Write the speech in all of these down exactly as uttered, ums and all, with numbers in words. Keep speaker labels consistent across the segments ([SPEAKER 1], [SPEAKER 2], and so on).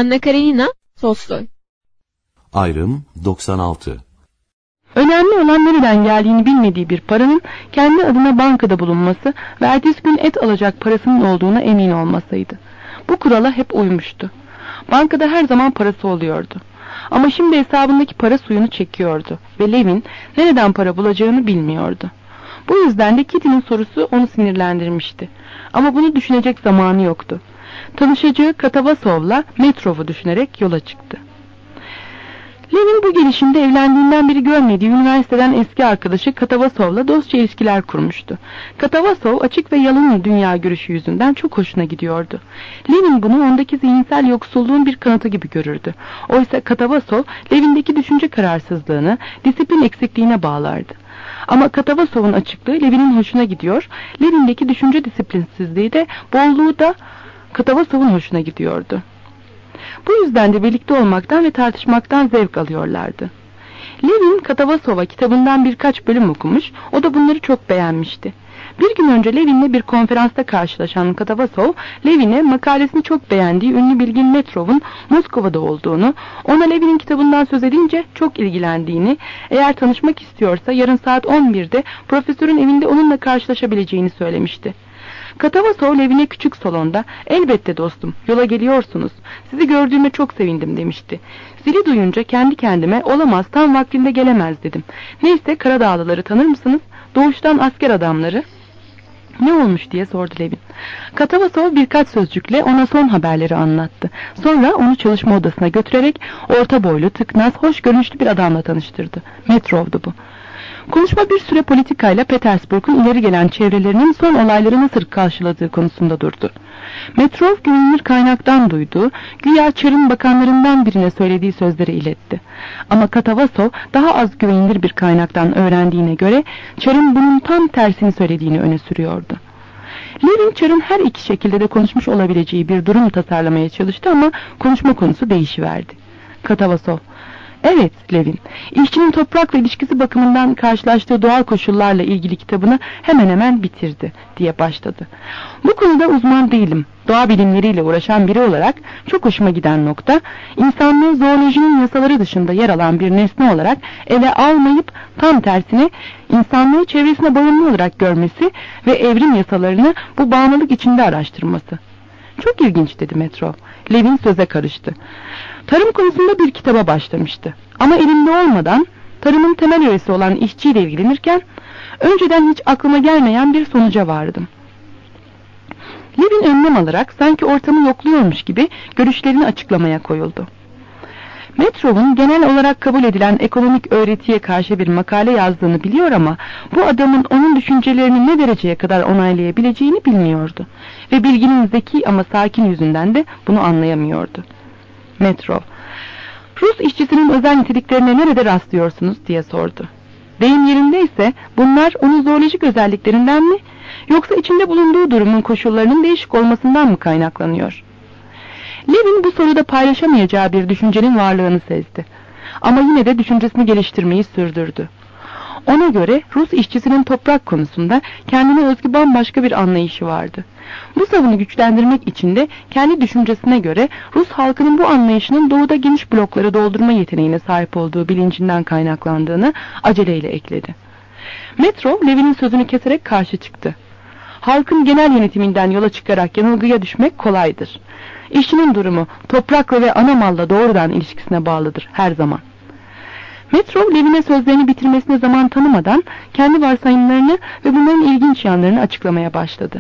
[SPEAKER 1] Anna Karenina, Tolstoy.
[SPEAKER 2] Ayrım doksan altı.
[SPEAKER 3] Önemli olan nereden geldiğini bilmediği bir paranın kendi adına bankada bulunması ve ertesi gün et alacak parasının olduğuna emin olmasıydı. Bu kurala hep uymuştu. Bankada her zaman parası oluyordu. Ama şimdi hesabındaki para suyunu çekiyordu ve Levin nereden para bulacağını bilmiyordu. Bu yüzden de Kitty'nin sorusu onu sinirlendirmişti. Ama bunu düşünecek zamanı yoktu. Tanışacağı Katavasov'la Metrov'u düşünerek yola çıktı. Levin bu gelişimde evlendiğinden beri görmediği üniversiteden eski arkadaşı Katavasov'la dostça ilişkiler kurmuştu. Katavasov açık ve yalın dünya görüşü yüzünden çok hoşuna gidiyordu. Levin bunu ondaki zihinsel yoksulluğun bir kanıtı gibi görürdü. Oysa Katavasov, Levin'deki düşünce kararsızlığını, disiplin eksikliğine bağlardı. Ama Katavasov'un açıklığı Levin'in hoşuna gidiyor, Levin'deki düşünce disiplinsizliği de, bolluğu da Katavasov'un hoşuna gidiyordu. Bu yüzden de birlikte olmaktan ve tartışmaktan zevk alıyorlardı. Levin, Katavasov'a kitabından birkaç bölüm okumuş, o da bunları çok beğenmişti. Bir gün önce Levin'le bir konferansta karşılaşan Katavasov, Levin'e makalesini çok beğendiği ünlü bilgin Metrov'un Moskova'da olduğunu, ona Levin'in kitabından söz edince çok ilgilendiğini, eğer tanışmak istiyorsa yarın saat on birde profesörün evinde onunla karşılaşabileceğini söylemişti. Katavasov Levin'e küçük salonda, "Elbette dostum, yola geliyorsunuz. Sizi gördüğüme çok sevindim," demişti. Zili duyunca kendi kendime, "Olamaz, tam vaktinde gelemez," dedim. "Neyse, Karadağlıları tanır mısınız? Doğuştan asker adamları." "Ne olmuş?" diye sordu Levin. Katavasov birkaç sözcükle ona son haberleri anlattı. Sonra onu çalışma odasına götürerek orta boylu, tıknaz, hoş görünüşlü bir adamla tanıştırdı. Metrov'du bu. Konuşma bir süre politikayla Petersburg'un ileri gelen çevrelerinin son olayları nasıl karşıladığı konusunda durdu. Metrov güvenilir kaynaktan duyduğu, güya Çar'ın bakanlarından birine söylediği sözleri iletti. Ama Katavasov daha az güvenilir bir kaynaktan öğrendiğine göre Çar'ın bunun tam tersini söylediğini öne sürüyordu. Levin Çar'ın her iki şekilde de konuşmuş olabileceği bir durum tasarlamaya çalıştı ama konuşma konusu değişiverdi. Katavasov: "Evet Levin, işçinin toprakla ilişkisi bakımından karşılaştığı doğal koşullarla ilgili kitabını hemen hemen bitirdi," diye başladı. "Bu konuda uzman değilim. Doğa bilimleriyle uğraşan biri olarak çok hoşuma giden nokta, insanlığı zoolojinin yasaları dışında yer alan bir nesne olarak ele almayıp tam tersine insanlığı çevresine bağımlı olarak görmesi ve evrim yasalarını bu bağımlılık içinde araştırması." "Çok ilginç," dedi Metrov. Levin söze karıştı. Tarım konusunda bir kitaba başlamıştı. Ama elimde olmadan tarımın temel öğesi olan işçiyle ilgilenirken önceden hiç aklıma gelmeyen bir sonuca vardım. Levin önlem alarak sanki ortamı yokluyormuş gibi görüşlerini açıklamaya koyuldu. Metrov'un genel olarak kabul edilen ekonomik öğretiye karşı bir makale yazdığını biliyor ama bu adamın onun düşüncelerini ne dereceye kadar onaylayabileceğini bilmiyordu. Ve bilginin zeki ama sakin yüzünden de bunu anlayamıyordu. Metrov: "Rus işçisinin özel niteliklerine nerede rastlıyorsunuz?" diye sordu. "Deyim yerindeyse bunlar onun zoolojik özelliklerinden mi, yoksa içinde bulunduğu durumun koşullarının değişik olmasından mı kaynaklanıyor?" Levin bu soruda paylaşamayacağı bir düşüncenin varlığını sezdi. Ama yine de düşüncesini geliştirmeyi sürdürdü. Ona göre Rus işçisinin toprak konusunda kendine özgü bambaşka bir anlayışı vardı. Bu savunu güçlendirmek için de kendi düşüncesine göre Rus halkının bu anlayışının doğuda geniş blokları doldurma yeteneğine sahip olduğu bilincinden kaynaklandığını aceleyle ekledi. Metrov Levin'in sözünü keserek karşı çıktı. "Halkın genel yönetiminden yola çıkarak yanılgıya düşmek kolaydır. İşçinin durumu toprakla ve ana malla doğrudan ilişkisine bağlıdır her zaman." Metrov Levin'e sözlerini bitirmesine zaman tanımadan kendi varsayımlarını ve bunların ilginç yanlarını açıklamaya başladı.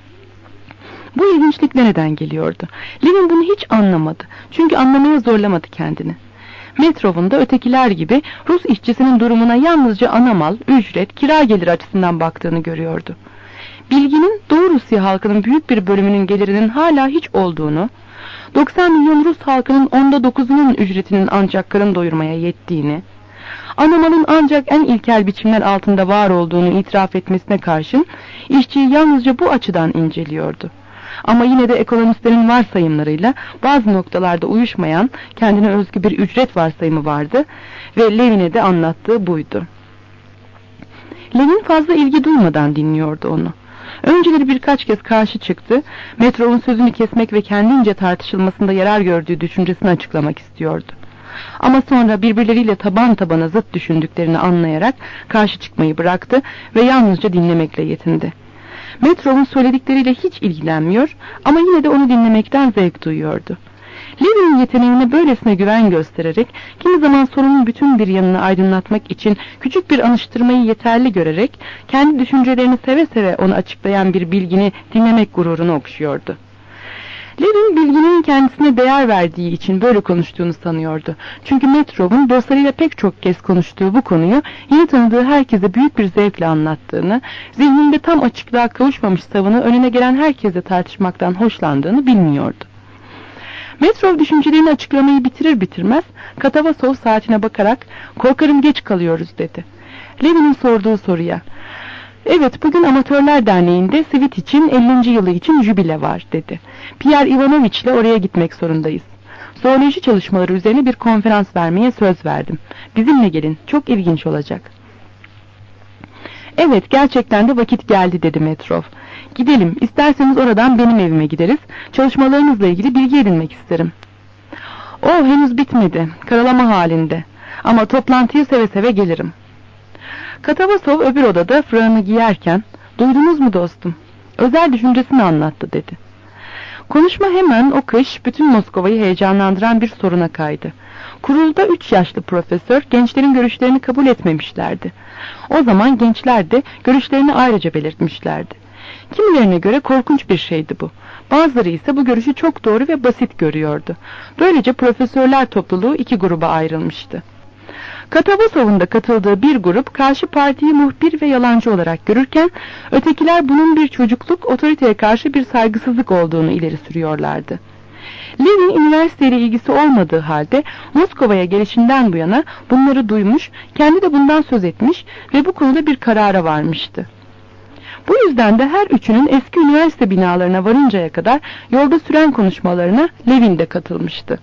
[SPEAKER 3] Bu ilginçlik nereden geliyordu? Levin bunu hiç anlamadı. Çünkü anlamaya zorlamadı kendini. Metrov'un da ötekiler gibi Rus işçisinin durumuna yalnızca ana mal, ücret, kira geliri açısından baktığını görüyordu. Bilginin Doğu Rusya halkının büyük bir bölümünün gelirinin hala hiç olduğunu, doksan milyon Rus halkının onda dokuzunun ücretinin ancak karın doyurmaya yettiğini, anamalın ancak en ilkel biçimler altında var olduğunu itiraf etmesine karşın işçiyi yalnızca bu açıdan inceliyordu. Ama yine de ekonomistlerin varsayımlarıyla bazı noktalarda uyuşmayan kendine özgü bir ücret varsayımı vardı ve Levin'e de anlattığı buydu. Levin fazla ilgi duymadan dinliyordu onu. Önceleri birkaç kez karşı çıktı, Metrov'un sözünü kesmek ve kendince tartışılmasında yarar gördüğü düşüncesini açıklamak istiyordu. Ama sonra birbirleriyle taban tabana zıt düşündüklerini anlayarak karşı çıkmayı bıraktı ve yalnızca dinlemekle yetindi. Metrov'un söyledikleriyle hiç ilgilenmiyor ama yine de onu dinlemekten zevk duyuyordu. Levin'in yeteneğine böylesine güven göstererek, kimi zaman sorunun bütün bir yanını aydınlatmak için küçük bir anıştırmayı yeterli görerek, kendi düşüncelerini seve seve onu açıklayan bir bilgini dinlemek gururunu okşuyordu. Levin bilginin kendisine değer verdiği için böyle konuştuğunu sanıyordu. Çünkü Metrov'un dostlarıyla pek çok kez konuştuğu bu konuyu yeni tanıdığı herkese büyük bir zevkle anlattığını, zihninde tam açıklığa kavuşmamış savını önüne gelen herkese tartışmaktan hoşlandığını bilmiyordu. Metrov düşüncelerini açıklamayı bitirir bitirmez Katavasov saatine bakarak "Korkarım geç kalıyoruz" dedi. Levin'in sorduğu soruya "Evet, bugün Amatörler Derneği'nde Svit için ellinci yılı için jübile var" dedi. "Pierre Ivanovich ile oraya gitmek zorundayız. Zooloji çalışmaları üzerine bir konferans vermeye söz verdim. Bizimle gelin, çok ilginç olacak." "Evet, gerçekten de vakit geldi" dedi Metrov. "Gidelim, isterseniz oradan benim evime gideriz. Çalışmalarınızla ilgili bilgi edinmek isterim." "O henüz bitmedi, karalama halinde. Ama toplantıya seve seve gelirim." Katavasov öbür odada fırağını giyerken "Duydunuz mu dostum? Özel düşüncesini anlattı" dedi. Konuşma hemen o kış bütün Moskova'yı heyecanlandıran bir soruna kaydı. Kurulda üç yaşlı profesör gençlerin görüşlerini kabul etmemişlerdi. O zaman gençler de görüşlerini ayrıca belirtmişlerdi. Kimilerine göre korkunç bir şeydi bu. Bazıları ise bu görüşü çok doğru ve basit görüyordu. Böylece profesörler topluluğu iki gruba ayrılmıştı. Katavasov'un da katıldığı bir grup karşı partiyi muhbir ve yalancı olarak görürken, ötekiler bunun bir çocukluk, otoriteye karşı bir saygısızlık olduğunu ileri sürüyorlardı. Levin üniversiteyle ilgisi olmadığı halde Moskova'ya gelişinden bu yana bunları duymuş, kendi de bundan söz etmiş ve bu konuda bir karara varmıştı. Bu yüzden de her üçünün eski üniversite binalarına varıncaya kadar yolda süren konuşmalarına Levin de katılmıştı.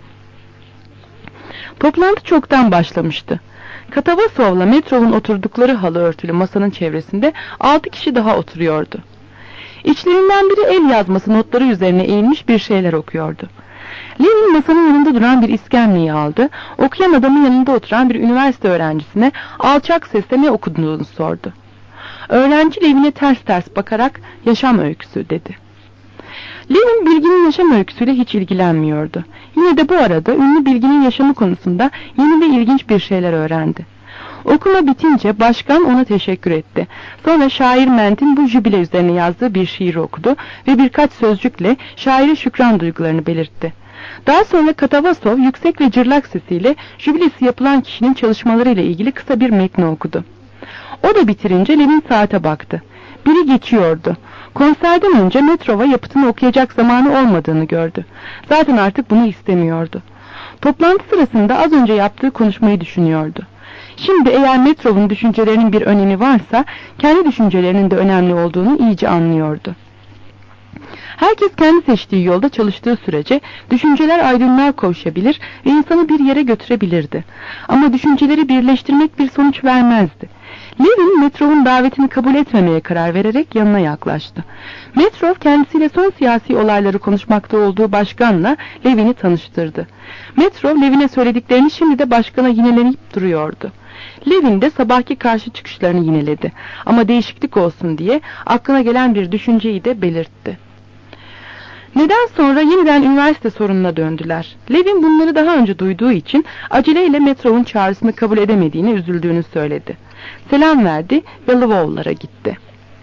[SPEAKER 3] Toplantı çoktan başlamıştı. Katavasov'la Metrov'un oturdukları halı örtülü masanın çevresinde altı kişi daha oturuyordu. İçlerinden biri el yazması notları üzerine eğilmiş bir şeyler okuyordu. Levin masanın yanında duran bir iskemleyi aldı, okuyan adamın yanında oturan bir üniversite öğrencisine alçak sesle ne okuduğunu sordu. Öğrenci Levin'e ters ters bakarak "Yaşam öyküsü" dedi. Levin bilginin yaşam öyküsüyle hiç ilgilenmiyordu. Yine de bu arada ünlü bilginin yaşamı konusunda yeni ve ilginç bir şeyler öğrendi. Okuma bitince başkan ona teşekkür etti. Sonra şair Ment'in bu jübile üzerine yazdığı bir şiiri okudu ve birkaç sözcükle şaire şükran duygularını belirtti. Daha sonra Katavasov yüksek ve cırlak sesiyle jübilesi yapılan kişinin çalışmalarıyla ilgili kısa bir metni okudu. O da bitirince Levin saate baktı. Biri geçiyordu. Konserden önce Metrov'a yapıtını okuyacak zamanı olmadığını gördü. Zaten artık bunu istemiyordu. Toplantı sırasında az önce yaptığı konuşmayı düşünüyordu. Şimdi eğer Metrov'un düşüncelerinin bir önemi varsa, kendi düşüncelerinin de önemli olduğunu iyice anlıyordu. Herkes kendi seçtiği yolda çalıştığı sürece düşünceler aydınlığa kavuşabilir ve insanı bir yere götürebilirdi. Ama düşünceleri birleştirmek bir sonuç vermezdi. Levin, Metrov'un davetini kabul etmemeye karar vererek yanına yaklaştı. Metrov kendisiyle son siyasi olayları konuşmakta olduğu başkanla Levin'i tanıştırdı. Metrov, Levin'e söylediklerini şimdi de başkana yineleyip duruyordu. Levin de sabahki karşı çıkışlarını yineledi. Ama değişiklik olsun diye aklına gelen bir düşünceyi de belirtti. Neden sonra yeniden üniversite sorununa döndüler. Levin bunları daha önce duyduğu için aceleyle Metrov'un çağrısını kabul edemediğine üzüldüğünü söyledi. Selam verdi ve Lvov'lara gitti.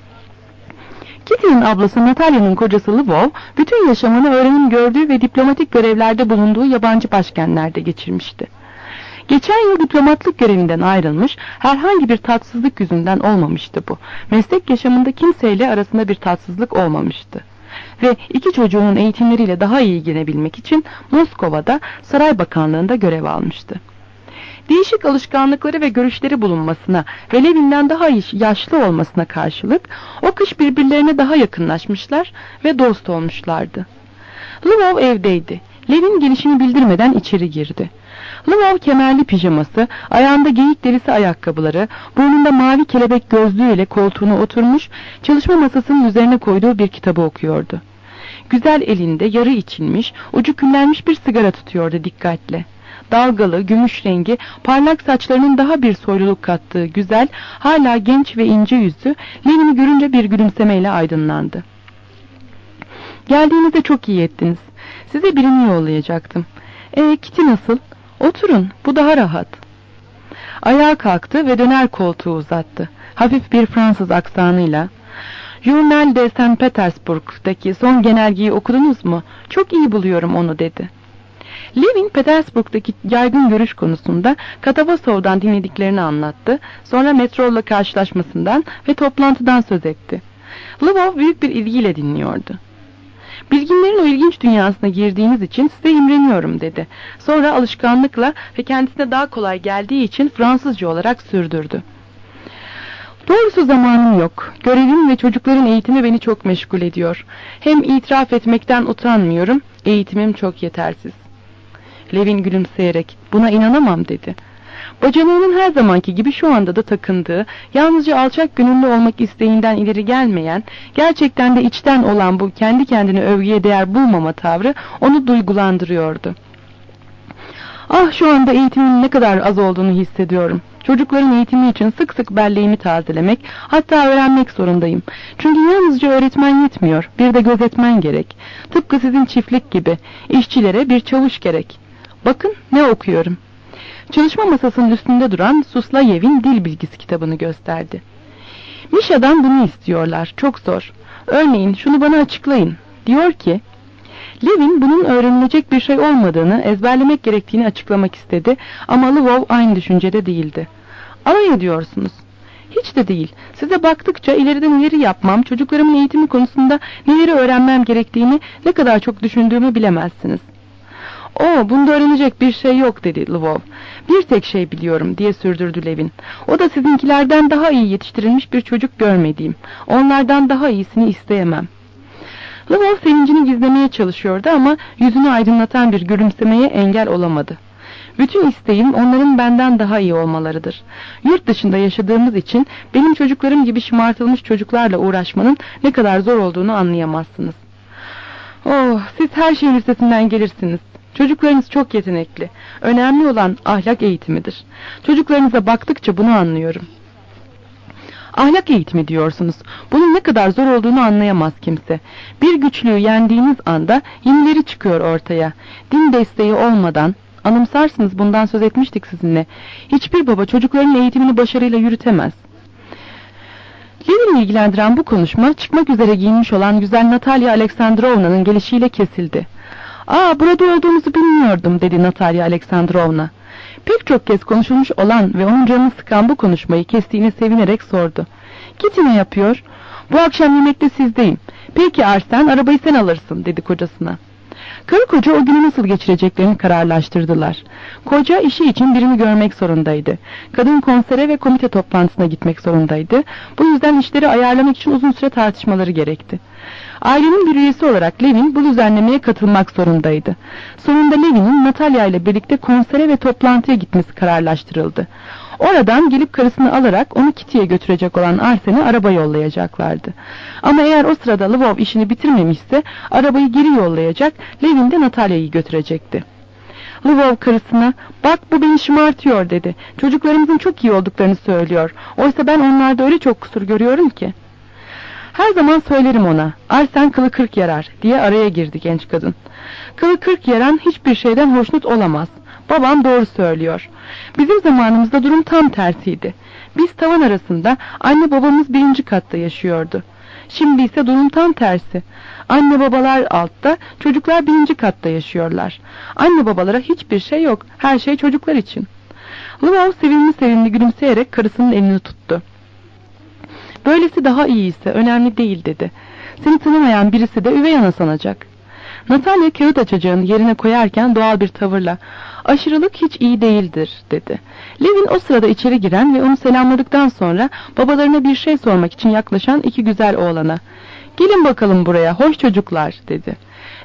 [SPEAKER 3] Kitty'nin ablası Natalya'nın kocası Lvov, bütün yaşamını öğrenim gördüğü ve diplomatik görevlerde bulunduğu yabancı başkentlerde geçirmişti. Geçen yıl diplomatlık görevinden ayrılmış, herhangi bir tatsızlık yüzünden olmamıştı bu. Meslek yaşamında kimseyle arasında bir tatsızlık olmamıştı. Ve iki çocuğunun eğitimleriyle daha iyi ilgilenebilmek için Moskova'da Saray Bakanlığı'nda görev almıştı. Değişik alışkanlıkları ve görüşleri bulunmasına ve Levin'den daha yaşlı olmasına karşılık o kış birbirlerine daha yakınlaşmışlar ve dost olmuşlardı. Lvov evdeydi. Levin gelişini bildirmeden içeri girdi. Lvov kemerli pijaması, ayağında geyik derisi ayakkabıları, burnunda mavi kelebek gözlüğüyle koltuğuna oturmuş, çalışma masasının üzerine koyduğu bir kitabı okuyordu. Güzel elinde yarı içilmiş, ucu küllenmiş bir sigara tutuyordu dikkatle. Dalgalı, gümüş rengi, parlak saçlarının daha bir soyluluk kattığı güzel, hala genç ve ince yüzü, Levin'i görünce bir gülümsemeyle aydınlandı. Geldiğinizde çok iyi ettiniz. Size birini yollayacaktım. E, Kitty nasıl? Oturun, bu daha rahat. Ayağa kalktı ve döner koltuğu uzattı. Hafif bir Fransız aksanıyla, Journal de Saint Petersburg'daki son genelgeyi okudunuz mu? Çok iyi buluyorum onu, dedi. Levin, Petersburg'daki yaygın görüş konusunda Katavasov'dan dinlediklerini anlattı, sonra Metrov'la karşılaşmasından ve toplantıdan söz etti. Lvov büyük bir ilgiyle dinliyordu. Bilginlerin o ilginç dünyasına girdiğiniz için size imreniyorum, dedi. Sonra alışkanlıkla ve kendisine daha kolay geldiği için Fransızca olarak sürdürdü. Doğrusu zamanım yok. Görevim ve çocukların eğitimi beni çok meşgul ediyor. Hem itiraf etmekten utanmıyorum, eğitimim çok yetersiz. Levin gülümseyerek, buna inanamam, dedi. Bacanağının her zamanki gibi şu anda da takındığı, yalnızca alçak gönüllü olmak isteğinden ileri gelmeyen, gerçekten de içten olan bu kendi kendine övgüye değer bulmama tavrı onu duygulandırıyordu. Ah, şu anda eğitimin ne kadar az olduğunu hissediyorum. Çocukların eğitimi için sık sık belleğimi tazelemek, hatta öğrenmek zorundayım. Çünkü yalnızca öğretmen yetmiyor, bir de gözetmen gerek. Tıpkı sizin çiftlik gibi, işçilere bir çavuş gerek. Bakın ne okuyorum. Çalışma masasının üstünde duran Suslayev'in dil bilgisi kitabını gösterdi. Mişa'dan bunu istiyorlar, çok zor. Örneğin şunu bana açıklayın. Diyor ki, Levin bunun öğrenilecek bir şey olmadığını, ezberlemek gerektiğini açıklamak istedi ama Lvov aynı düşüncede değildi. Alay ediyorsunuz. Hiç de değil. Size baktıkça ileride neleri yapmam, çocuklarımın eğitimi konusunda neleri öğrenmem gerektiğini ne kadar çok düşündüğümü bilemezsiniz. O, bunda öğrenecek bir şey yok, dedi Lvov. Bir tek şey biliyorum, diye sürdürdü Levin. O da sizinkilerden daha iyi yetiştirilmiş bir çocuk görmediğim. Onlardan daha iyisini isteyemem. Lvov sevincini gizlemeye çalışıyordu ama yüzünü aydınlatan bir gülümsemeye engel olamadı. Bütün isteğim onların benden daha iyi olmalarıdır. Yurt dışında yaşadığımız için benim çocuklarım gibi şımartılmış çocuklarla uğraşmanın ne kadar zor olduğunu anlayamazsınız. Oh, siz her şeyin üstesinden gelirsiniz. Çocuklarınız çok yetenekli. Önemli olan ahlak eğitimidir. Çocuklarınıza baktıkça bunu anlıyorum. Ahlak eğitimi diyorsunuz. Bunun ne kadar zor olduğunu anlayamaz kimse. Bir güçlüğü yendiğiniz anda yenileri çıkıyor ortaya. Din desteği olmadan, anımsarsınız bundan söz etmiştik sizinle, hiçbir baba çocukların eğitimini başarıyla yürütemez. Levin'i ilgilendiren bu konuşma çıkmak üzere giyinmiş olan güzel Natalya Aleksandrovna'nın gelişiyle kesildi. ''Aa, burada olduğunuzu bilmiyordum.'' dedi Natalya Aleksandrovna. Pek çok kez konuşulmuş olan ve onun canını sıkan bu konuşmayı kestiğine sevinerek sordu. ''Kitty ne yapıyor?'' ''Bu akşam yemekte sizdeyim.'' ''Peki Arsen, arabayı sen alırsın.'' dedi kocasına. Karı koca o günü nasıl geçireceklerini kararlaştırdılar. Koca işi için birini görmek zorundaydı. Kadın konsere ve komite toplantısına gitmek zorundaydı. Bu yüzden işleri ayarlamak için uzun süre tartışmaları gerekti. Ailenin bir üyesi olarak Levin bu düzenlemeye katılmak zorundaydı. Sonunda Levin'in Natalya ile birlikte konsere ve toplantıya gitmesi kararlaştırıldı. Oradan gelip karısını alarak onu Kitty'ye götürecek olan Arsen'e araba yollayacaklardı. Ama eğer o sırada Lvov işini bitirmemişse arabayı geri yollayacak, Levin de Natalya'yı götürecekti. Lvov karısına, ''Bak bu beni şımartıyor.'' dedi. ''Çocuklarımızın çok iyi olduklarını söylüyor. Oysa ben onlarda öyle çok kusur görüyorum ki.'' ''Her zaman söylerim ona, Arsen kılı kırk yarar.'' diye araya girdi genç kadın. ''Kılı kırk yaran hiçbir şeyden hoşnut olamaz. Babam doğru söylüyor. Bizim zamanımızda durum tam tersiydi. Biz tavan arasında, anne babamız birinci katta yaşıyordu. Şimdi ise durum tam tersi. Anne babalar altta, çocuklar birinci katta yaşıyorlar. Anne babalara hiçbir şey yok, her şey çocuklar için.'' Lvov sevimli sevimli gülümseyerek karısının elini tuttu. ''Böylesi daha iyiyse önemli değil.'' dedi. ''Seni tanımayan birisi de üvey ana sanacak.'' Natalya kağıt açacağını yerine koyarken doğal bir tavırla, ''Aşırılık hiç iyi değildir.'' dedi. Levin o sırada içeri giren ve onu selamladıktan sonra babalarına bir şey sormak için yaklaşan iki güzel oğlana, ''Gelin bakalım buraya, hoş çocuklar.'' dedi.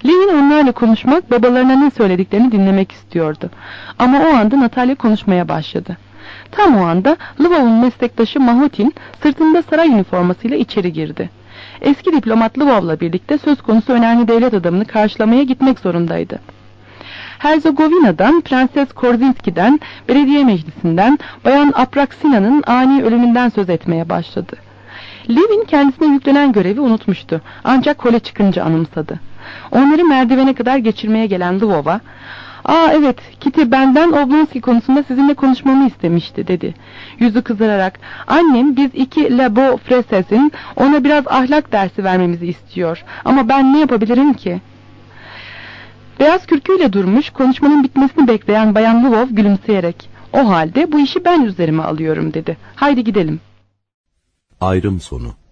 [SPEAKER 3] Levin onlarla konuşmak, babalarına ne söylediklerini dinlemek istiyordu. Ama o anda Natalya konuşmaya başladı. Tam o anda Lvov'un meslektaşı Mahotin sırtında saray üniformasıyla içeri girdi. Eski diplomat Lvov'la birlikte söz konusu önemli devlet adamını karşılamaya gitmek zorundaydı. Herzegovina'dan, Prenses Korzinski'den, belediye meclisinden, Bayan Apraksina'nın ani ölümünden söz etmeye başladı. Levin kendisine yüklenen görevi unutmuştu. Ancak kole çıkınca anımsadı. Onları merdivene kadar geçirmeye gelen Lvov'a, ''Aa evet, Kitty benden Oblonski konusunda sizinle konuşmamı istemişti.'' dedi. Yüzü kızararak, ''Annem biz iki La Beau Fresses'in ona biraz ahlak dersi vermemizi istiyor. Ama ben ne yapabilirim ki?'' Beyaz kürküyle durmuş, konuşmanın bitmesini bekleyen Bayan Lvov gülümseyerek, ''O halde bu işi ben üzerime alıyorum.'' dedi. ''Haydi gidelim.''
[SPEAKER 2] Ayrım sonu.